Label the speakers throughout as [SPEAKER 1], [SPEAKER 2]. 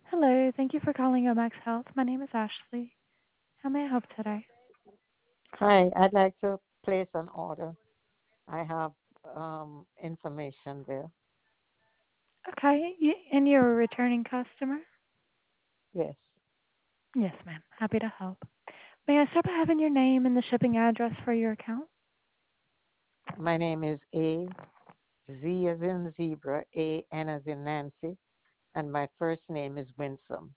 [SPEAKER 1] Hello, thank you for calling Omax Health. My name is Ashley. How may I help today?
[SPEAKER 2] Hi, I'd like to place an order. I have information there.
[SPEAKER 1] Okay, and you're a returning customer?
[SPEAKER 2] Yes.
[SPEAKER 1] Yes, ma'am. Happy to help. May I start by having your name and the shipping address for your account?
[SPEAKER 2] My name is A, Z as in zebra, A, N as in Nancy, and my first name is Winsome.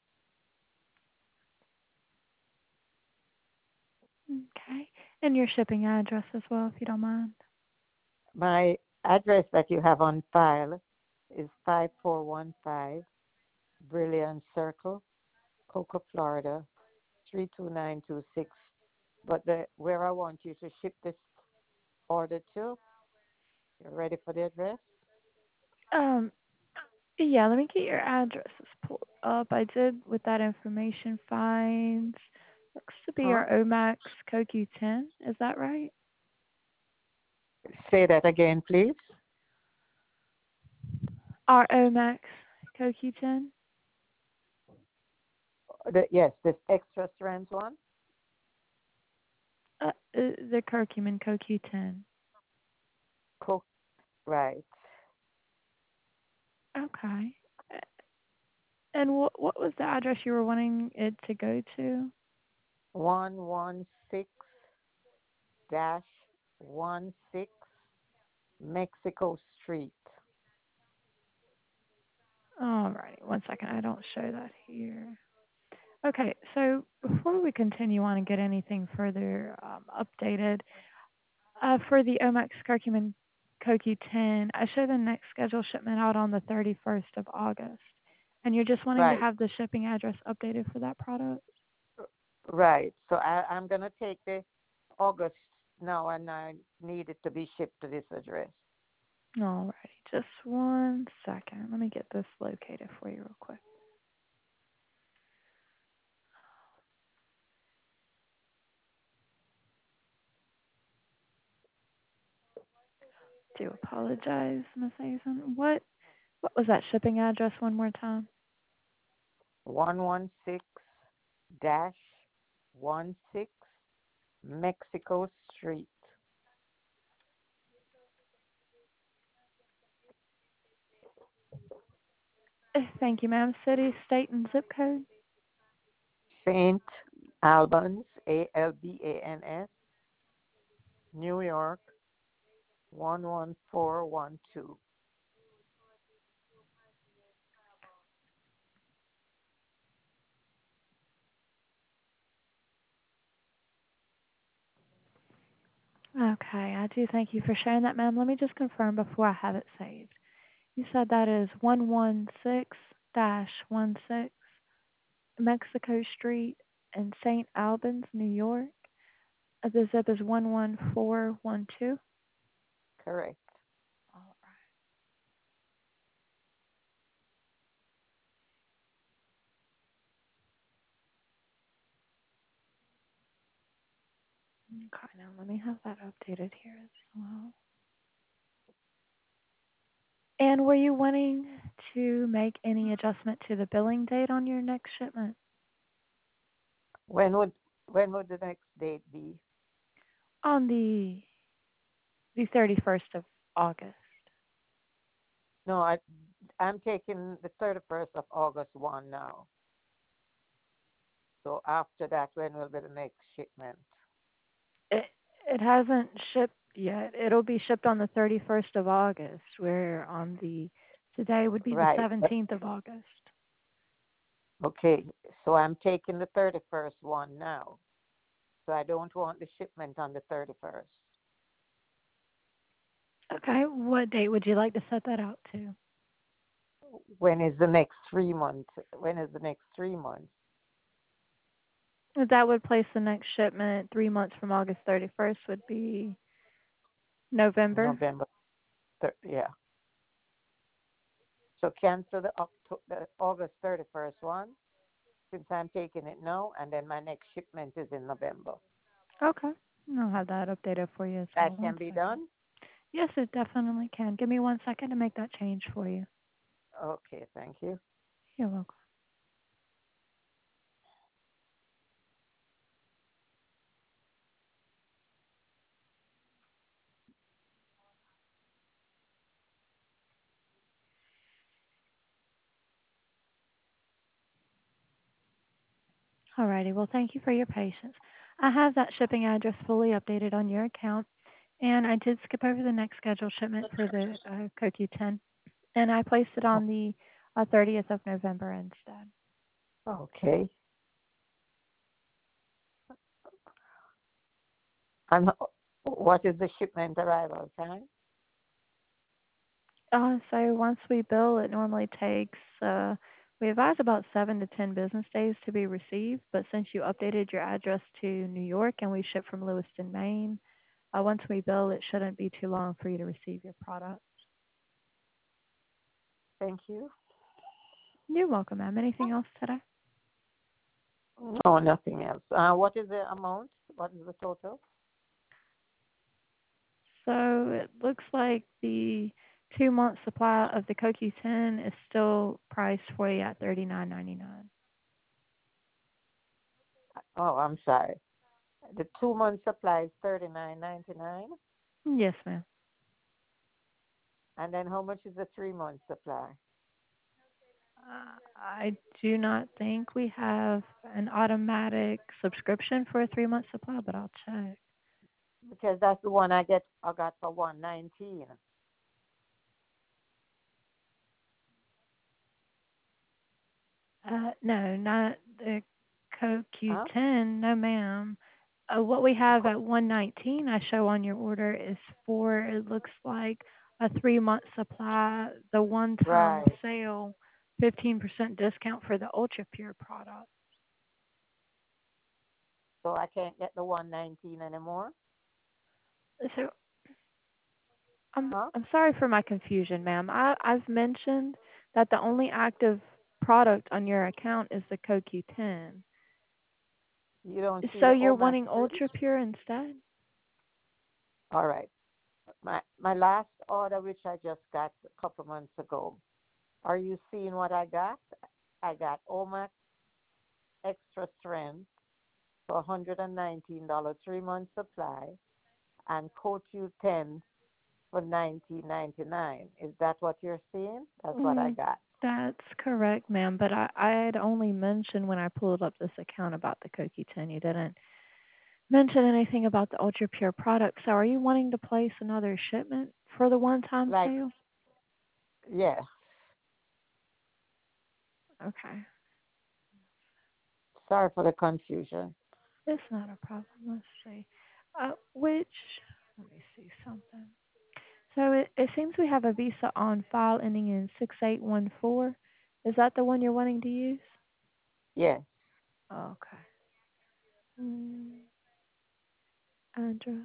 [SPEAKER 1] Okay, and your shipping address as well, if you don't mind.
[SPEAKER 2] My address that you have on file is 5415 Brilliant Circle, Cocoa, Florida, 32926. But where I want you to ship this order to, you ready for the address?
[SPEAKER 1] Um, yeah, let me get your addresses pulled up. I did, with that information, find looks to be
[SPEAKER 2] Huh?
[SPEAKER 1] our Omax CoQ10. Is that right?
[SPEAKER 2] Say that again, please.
[SPEAKER 1] Our Omax CoQ10.
[SPEAKER 2] Yes, this extra strength one.
[SPEAKER 1] The curcumin CoQ10.
[SPEAKER 2] Cook, right.
[SPEAKER 1] Okay. And what was the address you were wanting it to go to?
[SPEAKER 2] 116 dash 16 Mexico Street.
[SPEAKER 1] Alrighty, one second. I don't show that here. Okay, so before we continue on and get anything further updated, for the Omax curcumin CoQ10, I show the next scheduled shipment out on the 31st of August. And you're just wanting to
[SPEAKER 2] Right,
[SPEAKER 1] have the shipping address updated for that product?
[SPEAKER 2] right. So I'm going to take the August now and I need it to be shipped to this address.
[SPEAKER 1] Alrighty, just one second. Let me get this located for you real quick. Do apologize, Miss Hazen. What was that shipping address one more time?
[SPEAKER 2] 116 dash 16 Mexico Street.
[SPEAKER 1] Thank you, ma'am. City, state, and zip code.
[SPEAKER 2] St. Albans, Albans, New York, 11412.
[SPEAKER 1] Okay, I do thank you for sharing that, ma'am. Let me just confirm before I have it saved. You said that is 116-16 Mexico Street in St. Albans, New York. The zip is 11412.
[SPEAKER 2] Correct.
[SPEAKER 1] All right. Okay, now let me have that updated here as well. And were you wanting to make any adjustment to the billing date on your next shipment?
[SPEAKER 2] When would when would the next date be?
[SPEAKER 1] On the 31st of August.
[SPEAKER 2] No, I'm taking the 31st of August one now. So after that, when will be the next shipment?
[SPEAKER 1] It it hasn't shipped yet. It'll be shipped on the 31st of August, where on the today would be the
[SPEAKER 2] Right.
[SPEAKER 1] 17th of August.
[SPEAKER 2] Okay. So I'm taking the 31st one now. So I don't want the shipment on the 31st.
[SPEAKER 1] Okay, what date would you like to set that out to?
[SPEAKER 2] When is the next 3 months? When is the next 3 months?
[SPEAKER 1] That would place the next shipment 3 months from August 31st would be November.
[SPEAKER 2] November. Yeah. So cancel the August 31st one since I'm taking it now, and then my next shipment is in November.
[SPEAKER 1] Okay, I'll have that updated for you as well.
[SPEAKER 2] That
[SPEAKER 1] One
[SPEAKER 2] can be
[SPEAKER 1] second.
[SPEAKER 2] done?
[SPEAKER 1] Yes, it definitely can. Give me 1 second to make that change for you.
[SPEAKER 2] Okay, thank you.
[SPEAKER 1] You're welcome. Alrighty, well, thank you for your patience. I have that shipping address fully updated on your account, and I did skip over the next scheduled shipment for the CoQ10, and I placed it
[SPEAKER 2] Oh,
[SPEAKER 1] on the 30th of November instead.
[SPEAKER 2] okay. And what is the shipment arrival time?
[SPEAKER 1] So once we bill, it normally takes, we advise about 7 to 10 business days to be received, but since you updated your address to New York and we ship from Lewiston, Maine, once we bill, it shouldn't be too long for you to receive your product.
[SPEAKER 2] Thank you.
[SPEAKER 1] You're welcome, ma'am. Anything else today?
[SPEAKER 2] No, nothing else. What is the amount? What is the total?
[SPEAKER 1] So it looks like the 2 month supply of the CoQ10 is still priced for you at $39.99.
[SPEAKER 2] Oh, I'm sorry. The 2 month supply is 39.99.
[SPEAKER 1] Yes, ma'am.
[SPEAKER 2] And then how much is the 3 month supply?
[SPEAKER 1] I do not think we have an automatic subscription for a 3 month supply, but I'll check.
[SPEAKER 2] Because that's the one I got for 119.
[SPEAKER 1] No, not the
[SPEAKER 2] Huh?
[SPEAKER 1] CoQ10. No, ma'am. What we
[SPEAKER 2] The
[SPEAKER 1] have at 119, I show on your order is for, it looks like a 3 month supply, the one time
[SPEAKER 2] right.
[SPEAKER 1] sale, 15% discount for the Ultra Pure product.
[SPEAKER 2] So I can't get the 119 anymore.
[SPEAKER 1] So I'm
[SPEAKER 2] Huh?
[SPEAKER 1] I'm sorry for my confusion, ma'am. I've mentioned that the only active product on your account is the CoQ10.
[SPEAKER 2] You don't see
[SPEAKER 1] So
[SPEAKER 2] the
[SPEAKER 1] you're
[SPEAKER 2] OMAX
[SPEAKER 1] wanting
[SPEAKER 2] 3?
[SPEAKER 1] Ultra Pure instead?
[SPEAKER 2] All right. My last order, which I just got a couple months ago. Are you seeing what I got? I got OMAX Extra Strength for $119, 3 month supply, and CoQ10 for 19.99. Is that what you're seeing? That's what I
[SPEAKER 1] Mm,
[SPEAKER 2] got.
[SPEAKER 1] that's correct, ma'am. But I had only mentioned when I pulled up this account about the CoQ10. You didn't mention anything about the Ultra Pure product. So are you wanting to place another shipment for the one-time
[SPEAKER 2] Like,
[SPEAKER 1] sale?
[SPEAKER 2] yeah.
[SPEAKER 1] Okay.
[SPEAKER 2] Sorry for the confusion.
[SPEAKER 1] It's not a problem. Let's see. Which, let me see something. So it seems we have a Visa on file ending in 6814. Is that the one you're wanting to use?
[SPEAKER 2] Yes.
[SPEAKER 1] Okay. Mm, address.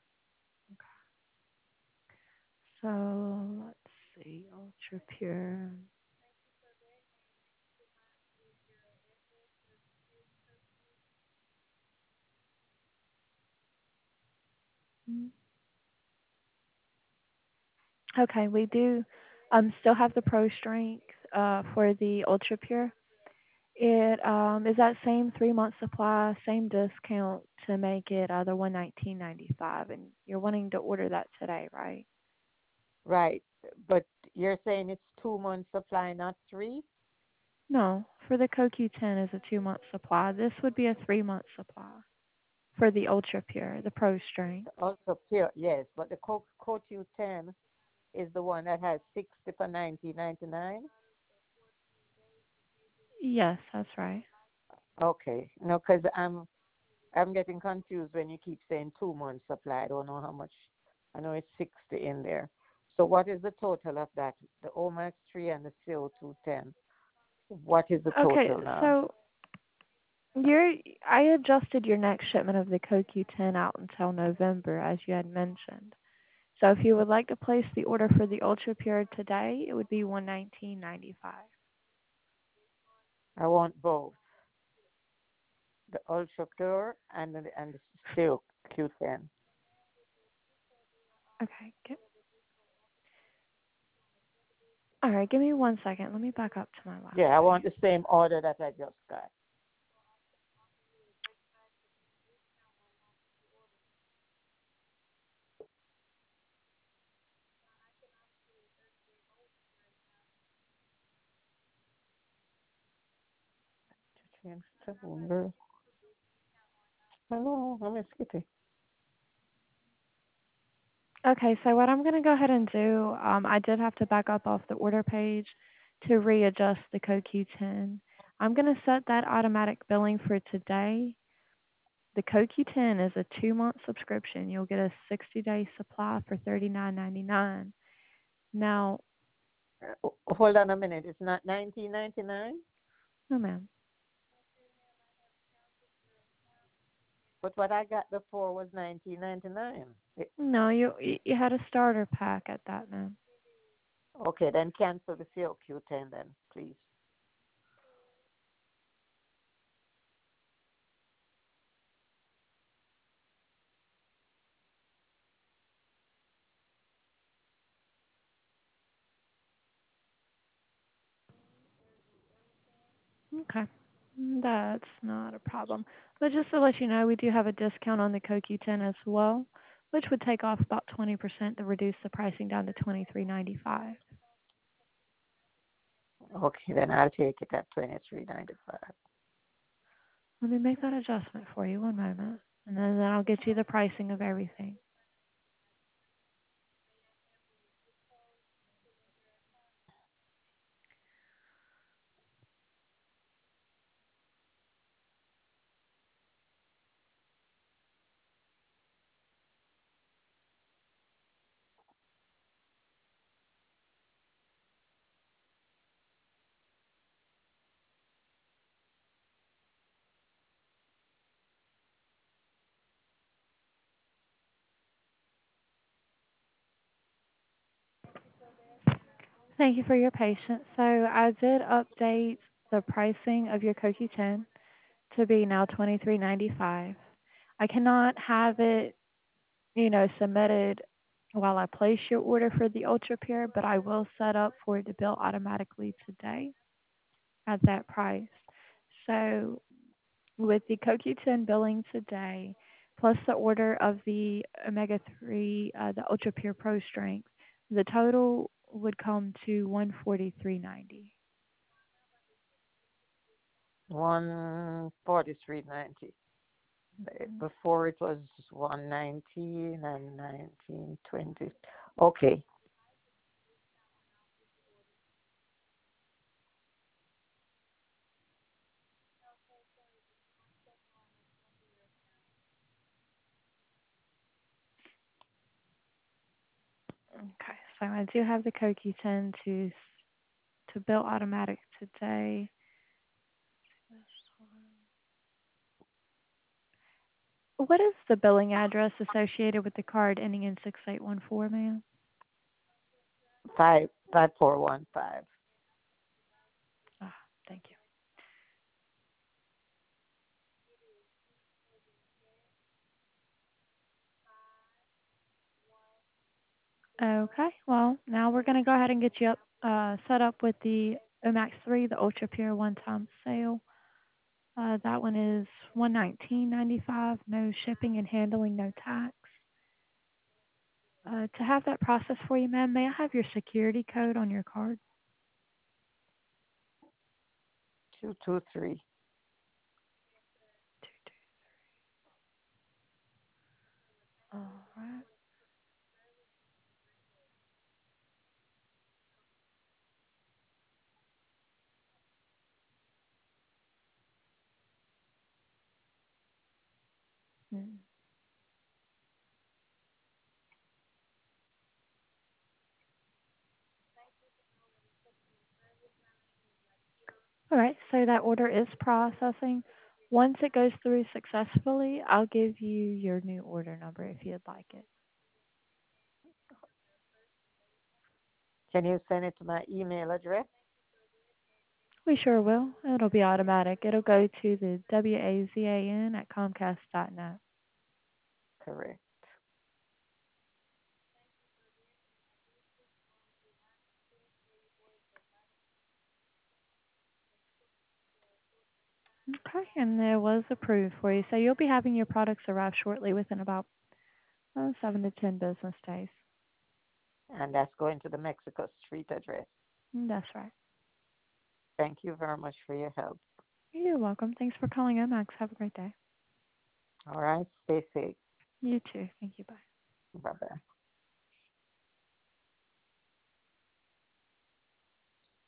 [SPEAKER 1] So let's see. Ultra Pure. Mm. Okay, we do still have the Pro Strength for the Ultra Pure. It is that same 3 month supply, same discount to make it the 119.95, and you're wanting to order that today, right?
[SPEAKER 2] Right. But you're saying it's 2 months supply, not three?
[SPEAKER 1] No, for the CoQ10 is a 2 month supply. This would be a 3 month supply for the Ultra Pure, the Pro Strength.
[SPEAKER 2] Also pure, yes. But the CoQ10 is the one that has 60 for 19.99.
[SPEAKER 1] Yes, that's right.
[SPEAKER 2] Okay. No, because I'm getting confused when you keep saying 2 months supply. I don't know how much. I know it's 60 in there. So what is the total of that? The Omax 3 and the CO210. What is the
[SPEAKER 1] Okay,
[SPEAKER 2] total now?
[SPEAKER 1] so I adjusted your next shipment of the CoQ10 out until November, as you had mentioned. So if you would like to place the order for the Ultra Pure today, it would be 119.95.
[SPEAKER 2] I want both the Ultra Pure and the CO210.
[SPEAKER 1] Okay, all right, give me 1 second. Let me back up to my last
[SPEAKER 2] Yeah, I
[SPEAKER 1] page.
[SPEAKER 2] want the same order that I just got. Yes, September. Hello, I'm Miss Kitty.
[SPEAKER 1] Okay, so what I'm going to go ahead and do, I did have to back up off the order page to readjust the CoQ10. I'm going to set that automatic billing for today. The CoQ10 is a 2-month subscription. You'll get a 60-day supply for $39.99. Now,
[SPEAKER 2] Hold on a minute. It's not 19.99,
[SPEAKER 1] oh ma'am,
[SPEAKER 2] but what I got before was 19.99.
[SPEAKER 1] no, you had a starter pack at that, ma'am.
[SPEAKER 2] Okay, then cancel the COQ10 then, please.
[SPEAKER 1] Okay. That's not a problem. But just to let you know, we do have a discount on the CoQ10 as well, which would take off about 20% to reduce the pricing down to 23.95.
[SPEAKER 2] Okay, then I'll take it at 23.95.
[SPEAKER 1] Let me make that adjustment for you. One moment. And then I'll get you the pricing of everything. Thank you for your patience. So I did update the pricing of your CoQ10 to be now 23.95. I cannot have it, submitted while I place your order for the Ultra Pure, but I will set up for it to bill automatically today at that price. So with the CoQ10 billing today, plus the order of the Omega 3, the Ultra Pure Pro Strength, the total would come to 143.90.
[SPEAKER 2] 143.90. Before it was 119 and 1920. Okay.
[SPEAKER 1] Okay, so I do have the CoQ10 to bill automatic today. What is the billing address associated with the card ending in 6814, ma'am?
[SPEAKER 2] 5415.
[SPEAKER 1] Ah, thank you. Okay, well, now we're going to go ahead and get you set up with the Omax 3, the Ultra Pure one-time sale. That one is 119.95, no shipping and handling, no tax. To have that process for you, ma'am, may I have your security code on your card?
[SPEAKER 2] 223.
[SPEAKER 1] All right. Mm. All right, so that order is processing. Once it goes through successfully, I'll give you your new order number if you'd like it.
[SPEAKER 2] Can you send it to my email address?
[SPEAKER 1] We sure will. It'll be automatic. It'll go to the WAZAN at Comcast.net.
[SPEAKER 2] Correct.
[SPEAKER 1] Okay, and it was approved for you. So you'll be having your products arrive shortly within about 7 to 10 business days.
[SPEAKER 2] And that's going to the Mexico Street address.
[SPEAKER 1] That's right.
[SPEAKER 2] Thank you very much for your help.
[SPEAKER 1] You're welcome. Thanks for calling Omax. Have a great day.
[SPEAKER 2] All right. Stay safe.
[SPEAKER 1] You too.